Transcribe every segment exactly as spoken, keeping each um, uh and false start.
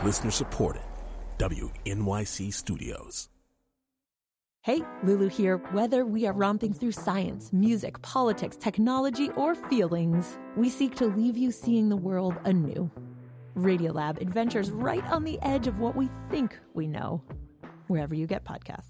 Listener supported. W N Y C Studios. Hey, Lulu here. Whether we are romping through science, music, politics, technology, or feelings, we seek to leave you seeing the world anew. Radiolab adventures right on the edge of what we think we know, wherever you get podcasts.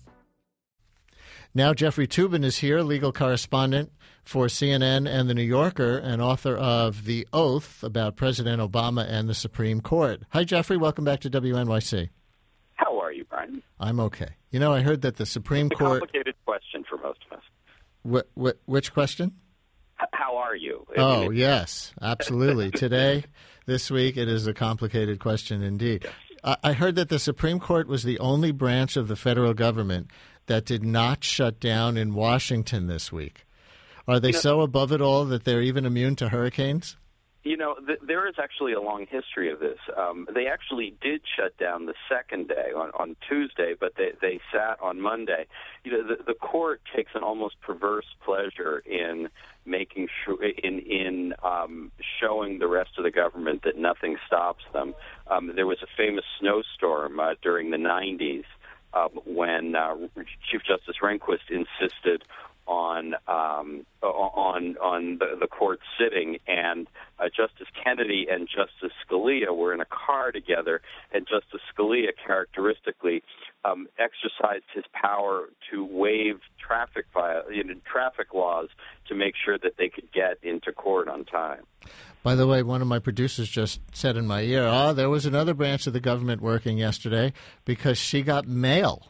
Now Jeffrey Toobin is here, legal correspondent for C N N and The New Yorker and author of The Oath about President Obama and the Supreme Court. Hi, Jeffrey. Welcome back to W N Y C. How are you, Brian? I'm okay. You know, I heard that the Supreme it's a Court... complicated question for most of us. Wh- wh- which question? H- how are you? I Oh, mean, it... yes, absolutely. Today, this week, it is a complicated question indeed. Yes. I-, I heard that the Supreme Court was the only branch of the federal government that did not shut down in Washington this week. Are they you know, so above it all that they're even immune to hurricanes? You know, th- there is actually a long history of this. Um, they actually did shut down the second day on, on Tuesday, but they, they sat on Monday. You know, the, the court takes an almost perverse pleasure in making sure, in in um, showing the rest of the government that nothing stops them. Um, there was a famous snowstorm uh, during the nineties uh, when uh, Chief Justice Rehnquist insisted on um, on on the, the court sitting, and uh, Justice Kennedy and Justice Scalia were in a car together, and Justice Scalia characteristically um, exercised his power to waive traffic via, you know, traffic laws to make sure that they could get into court on time. By the way, one of my producers just said in my ear, oh, there was another branch of the government working yesterday because she got mail.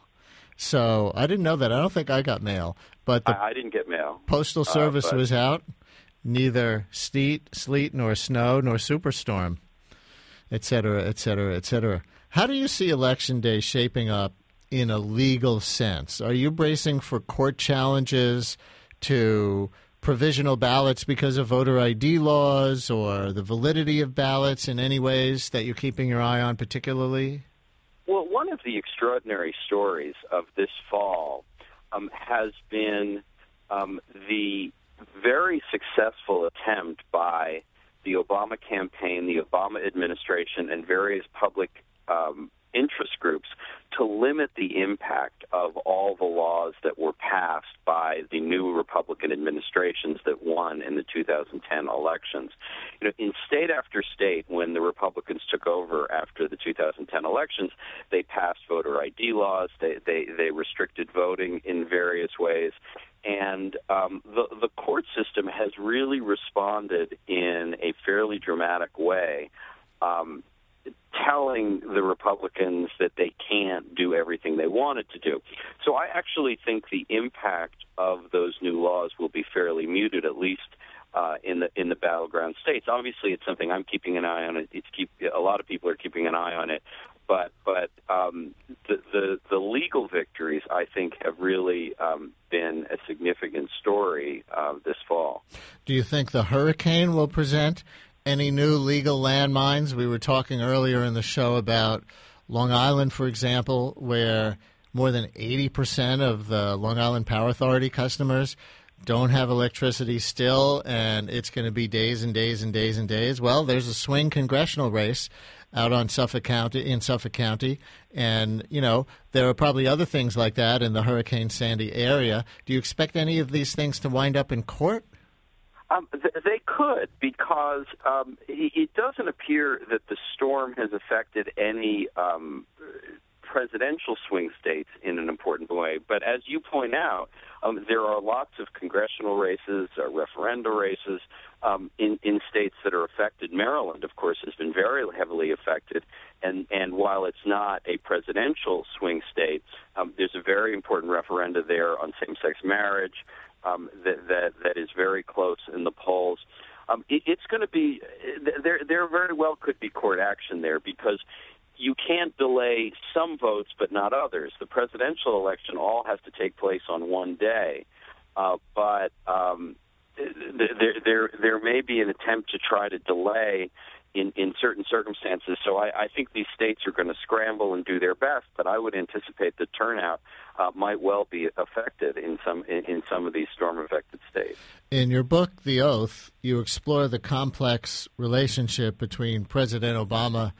So I didn't know that. I don't think I got mail. But the I, I didn't get mail. Postal Service uh, but... was out. Neither sleet, sleet, nor snow, nor superstorm, et cetera, et cetera, et cetera. How do you see Election Day shaping up in a legal sense? Are you bracing for court challenges to provisional ballots because of voter I D laws or the validity of ballots in any ways that you're keeping your eye on particularly? Well, one of the extraordinary stories of this fall um, has been um, the very successful attempt by the Obama campaign, the Obama administration, and various public um, interest groups to limit the impact of all the laws that were passed by the new Republican administrations that won in the two thousand ten elections. You know, in state after state, when the Republicans took over after the two thousand ten elections, they passed voter I D laws, they they, they restricted voting in various ways, and um, the, the court system has really responded in a fairly dramatic way, um, telling the Republicans that they can't do everything they wanted to do. So I actually think the impact of those new laws will be fairly muted, at least uh, in the in the battleground states. Obviously, it's something I'm keeping an eye on. It's keep a lot of people are keeping an eye on it. But but um, the, the the legal victories, I think, have really um, been a significant story uh, this fall. Do you think the hurricane will present any new legal landmines? We were talking earlier in the show about Long Island, for example, where more than eighty percent of the Long Island Power Authority customers don't have electricity still, and it's going to be days and days and days and days. Well, there's a swing congressional race out on Suffolk County, in Suffolk County, and, you know, there are probably other things like that in the Hurricane Sandy area. Do you expect any of these things to wind up in court? Um, th- they could, because um, it, it doesn't appear that the storm has affected any um, presidential swing states in an important way. But as you point out, um, there are lots of congressional races, uh, referenda races um, in, in states that are affected. Maryland, of course, has been very heavily affected. And, and while it's not a presidential swing state, um, there's a very important referenda there on same-sex marriage. Um, that, that that is very close in the polls. Um, it, it's going to be there. There very well could be court action there because you can't delay some votes but not others. The presidential election all has to take place on one day, uh, but um, there there there may be an attempt to try to delay in, in certain circumstances. So I, I think these states are going to scramble and do their best, but I would anticipate the turnout uh, might well be affected in some in, in some of these storm-affected states. In your book, The Oath, you explore the complex relationship between President Obama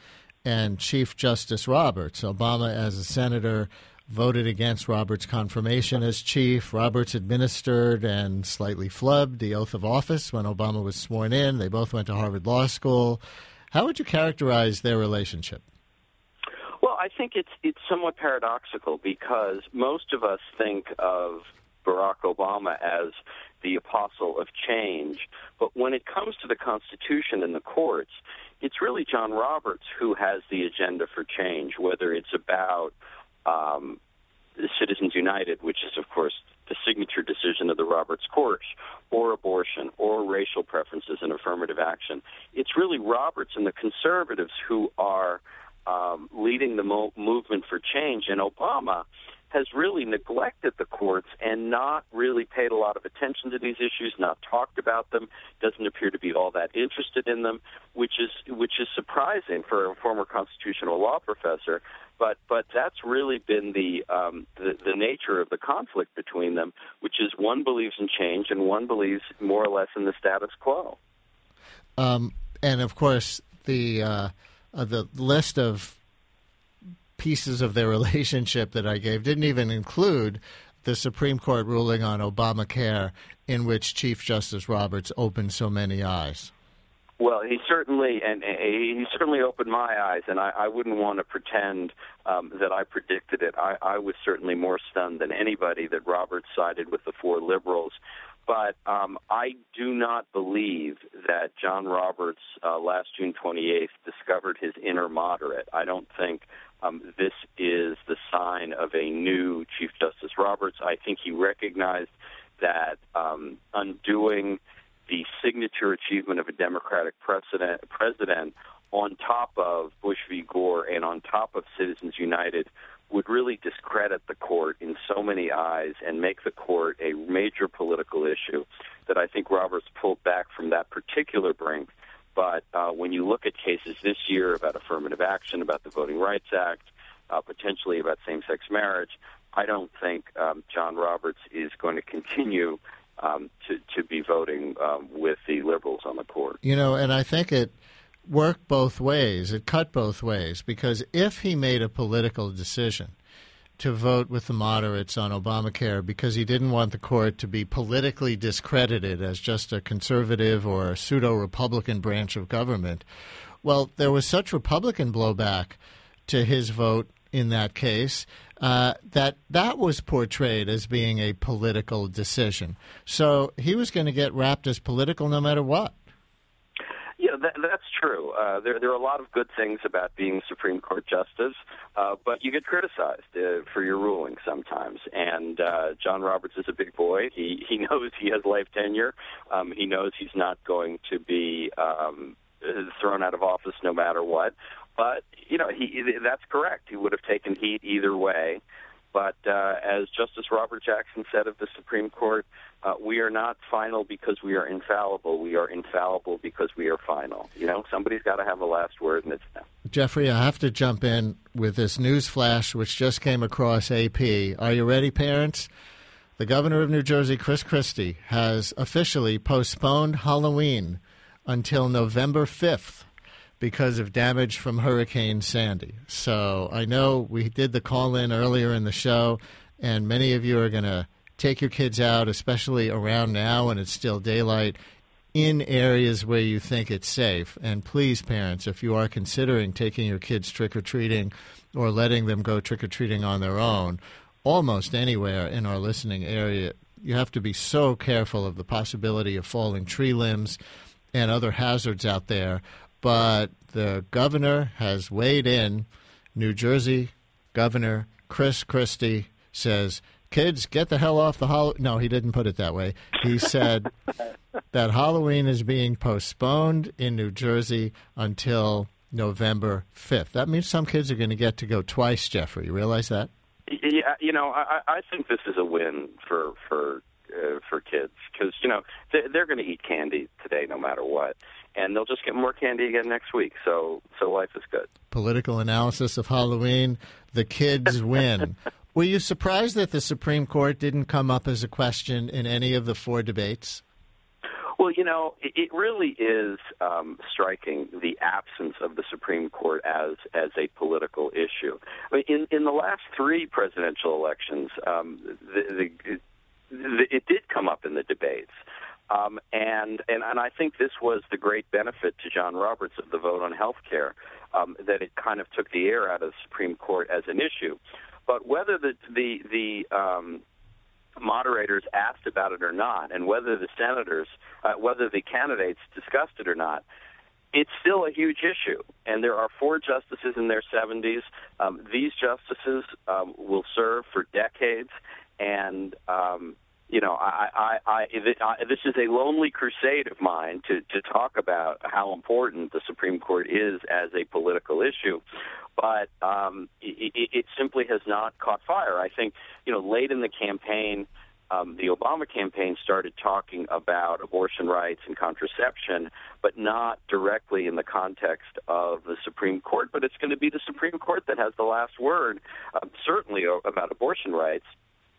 and Chief Justice Roberts. Obama, as a senator, voted against Roberts' confirmation as chief. Roberts administered and slightly flubbed the oath of office when Obama was sworn in. They both went to Harvard Law School. How would you characterize their relationship? Well, I think it's it's somewhat paradoxical because most of us think of Barack Obama as the apostle of change, but when it comes to the Constitution and the courts, it's really John Roberts who has the agenda for change, whether it's about um, Citizens United, which is, of course, the signature decision of the Roberts Court, or abortion, or racial preferences and affirmative action. It's really Roberts and the conservatives who are um, leading the mo- movement for change, and Obama has really neglected the courts and not really paid a lot of attention to these issues, not talked about them, doesn't appear to be all that interested in them, which is which is surprising for a former constitutional law professor. But but that's really been the, um, the the nature of the conflict between them, which is one believes in change and one believes more or less in the status quo. Um, and of course, the uh, uh, the list of pieces of their relationship that I gave didn't even include the Supreme Court ruling on Obamacare, in which Chief Justice Roberts opened so many eyes. Well, he certainly and he certainly opened my eyes, and I, I wouldn't want to pretend um, that I predicted it. I, I was certainly more stunned than anybody that Roberts sided with the four liberals. But um, I do not believe that John Roberts uh, last June twenty-eighth discovered his inner moderate. I don't think um, this is the sign of a new Chief Justice Roberts. I think he recognized that um, undoing the signature achievement of a Democratic precedent, president on top of Bush v. Gore and on top of Citizens United would really discredit the court in so many eyes and make the court a major political issue that I think Roberts pulled back from that particular brink. But uh, when you look at cases this year about affirmative action, about the Voting Rights Act, uh, potentially about same-sex marriage, I don't think um, John Roberts is going to continue um, to, to be voting um, with the liberals on the court. You know, and I think it worked both ways. It cut both ways, because if he made a political decision to vote with the moderates on Obamacare because he didn't want the court to be politically discredited as just a conservative or a pseudo-Republican branch of government, well, there was such Republican blowback to his vote in that case uh, that that was portrayed as being a political decision. So he was going to get wrapped as political no matter what. Yeah, that, that's true. Uh, there, there are a lot of good things about being Supreme Court justice, uh, but you get criticized uh, for your ruling sometimes. And uh, John Roberts is a big boy. He he knows he has life tenure. Um, he knows he's not going to be um, thrown out of office no matter what. But you know, he that's correct. He would have taken heat either way. But uh, as Justice Robert Jackson said of the Supreme Court, uh, we are not final because we are infallible. We are infallible because we are final. You know, somebody's got to have the last word, and it's them. Jeffrey, I have to jump in with this news flash which just came across A P. Are you ready, parents? The governor of New Jersey, Chris Christie, has officially postponed Halloween until November fifth. Because of damage from Hurricane Sandy. So I know we did the call-in earlier in the show, and many of you are going to take your kids out, especially around now when it's still daylight, in areas where you think it's safe. And please, parents, if you are considering taking your kids trick-or-treating or letting them go trick-or-treating on their own, almost anywhere in our listening area, you have to be so careful of the possibility of falling tree limbs and other hazards out there. But the governor has weighed in. New Jersey Governor Chris Christie says, kids, get the hell off the Halloween. No, he didn't put it that way. He said that Halloween is being postponed in New Jersey until November fifth. That means some kids are going to get to go twice, Jeffrey. You realize that? Yeah, you know, I, I think this is a win for for uh, for kids because, you know, they're, they're going to eat candy today no matter what. And they'll just get more candy again next week. So so life is good. Political analysis of Halloween. The kids win. Were you surprised that the Supreme Court didn't come up as a question in any of the four debates? Well, you know, it, it really is um, striking the absence of the Supreme Court as as a political issue. I mean, in in the last three presidential elections, um, the, the, the, it did come up in the debates. Um, and, and and I think this was the great benefit to John Roberts of the vote on health care, um, that it kind of took the air out of the Supreme Court as an issue. But whether the the the um, moderators asked about it or not, and whether the senators, uh, whether the candidates discussed it or not, it's still a huge issue. And there are four justices in their seventies. Um, these justices um, will serve for decades, and um, you know, I, I, I, I, this is a lonely crusade of mine to, to talk about how important the Supreme Court is as a political issue. But um, it, it simply has not caught fire. I think, you know, late in the campaign, um, the Obama campaign started talking about abortion rights and contraception, but not directly in the context of the Supreme Court. But it's going to be the Supreme Court that has the last word, uh, certainly about abortion rights.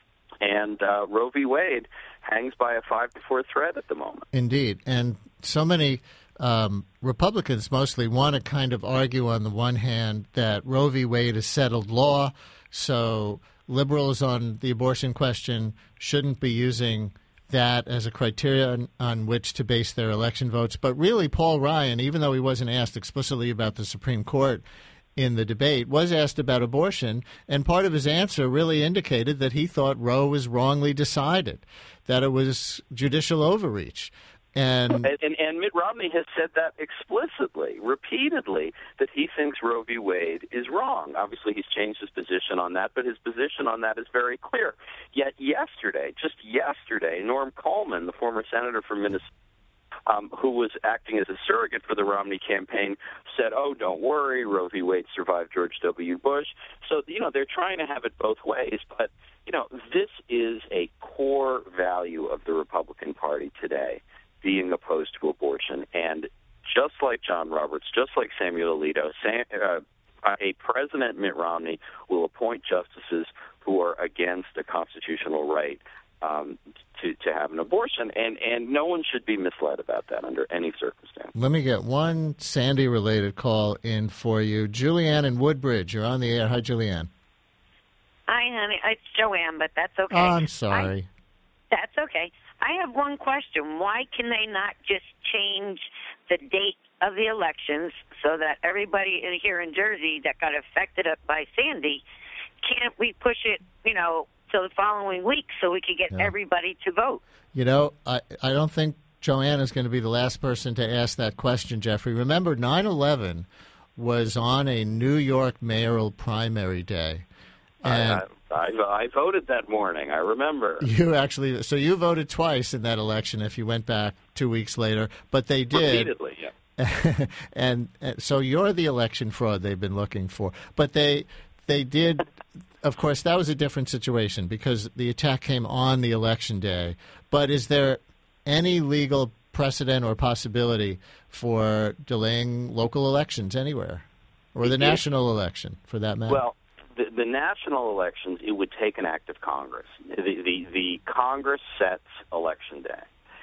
And uh, Roe v. Wade hangs by a five to four thread at the moment. Indeed. And so many um, Republicans mostly want to kind of argue on the one hand that Roe v. Wade is settled law, so liberals on the abortion question shouldn't be using that as a criteria on, on which to base their election votes. But really, Paul Ryan, even though he wasn't asked explicitly about the Supreme Court in the debate, was asked about abortion, and part of his answer really indicated that he thought Roe was wrongly decided, that it was judicial overreach. And, and, and, and Mitt Romney has said that explicitly, repeatedly, that he thinks Roe v. Wade is wrong. Obviously, he's changed his position on that, but his position on that is very clear. Yet yesterday, just yesterday, Norm Coleman, the former senator from Minnesota, Um, who was acting as a surrogate for the Romney campaign, said, oh, don't worry, Roe v. Wade survived George W. Bush. So, you know, they're trying to have it both ways. But, you know, this is a core value of the Republican Party today, being opposed to abortion. And just like John Roberts, just like Samuel Alito, Sam, uh, a President Mitt Romney will appoint justices who are against a constitutional right Um, to, to have an abortion, and, and no one should be misled about that under any circumstance. Let me get one Sandy-related call in for you. Julianne in Woodbridge, you're on the air. Hi, Julianne. Hi, honey. It's Joanne, but that's okay. Oh, I'm sorry. I, that's okay. I have one question. Why can they not just change the date of the elections so that everybody in, here in Jersey that got affected by Sandy, can't we push it, you know, till the following week so we could get yeah. everybody to vote? You know, I, I don't think Joanne is going to be the last person to ask that question, Jeffrey. Remember, nine eleven was on a New York mayoral primary day. And I, I, I voted that morning. I remember. You actually, so you voted twice in that election if you went back two weeks later, but they did. Repeatedly, yeah. and, and so you're the election fraud they've been looking for. But they they did... Of course, that was a different situation because the attack came on the election day. But is there any legal precedent or possibility for delaying local elections anywhere, or the it, national election, for that matter? Well, the, the national elections, it would take an act of Congress. The, the, the Congress sets election day.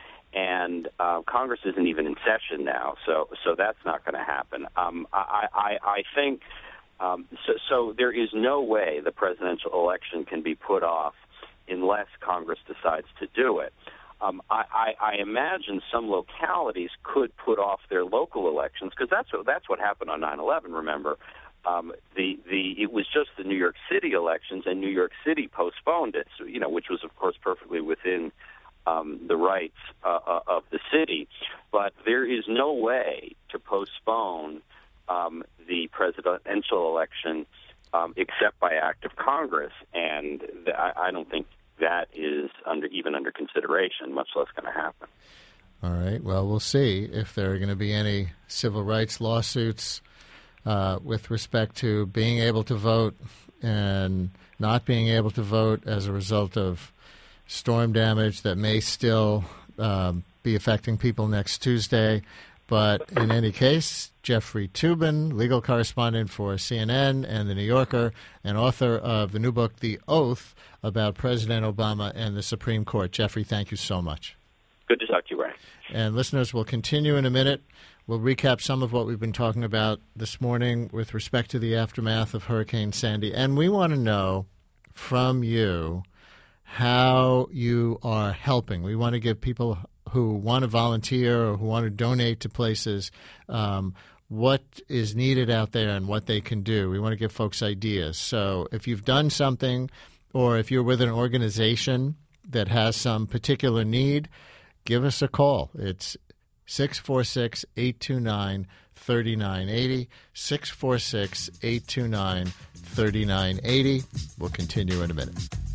And uh, Congress isn't even in session now, so so that's not going to happen. Um, I, I, I think... Um, so, so there is no way the presidential election can be put off unless Congress decides to do it. Um, I, I, I imagine some localities could put off their local elections because that's what, that's what happened on nine eleven. Remember, um, the the it was just the New York City elections, and New York City postponed it. So, you know, which was of course perfectly within um, the rights uh, of the city. But there is no way to postpone Um, the presidential election um, except by act of Congress, and th- I, I don't think that is under even under consideration, much less going to happen. All right. Well, we'll see if there are going to be any civil rights lawsuits uh, with respect to being able to vote and not being able to vote as a result of storm damage that may still um, be affecting people next Tuesday. But in any case, Jeffrey Toobin, legal correspondent for C N N and The New Yorker, and author of the new book, The Oath, about President Obama and the Supreme Court. Jeffrey, thank you so much. Good to talk to you, Ray. And listeners, we'll continue in a minute. We'll recap some of what we've been talking about this morning with respect to the aftermath of Hurricane Sandy. And we want to know from you how you are helping. We want to give people who want to volunteer or who want to donate to places um, what is needed out there and what they can do. We want to give folks ideas. So if you've done something or if you're with an organization that has some particular need, give us a call. It's six four six, eight two nine, three nine eight zero, six four six, eight two nine, three nine eight zero. We'll continue in a minute.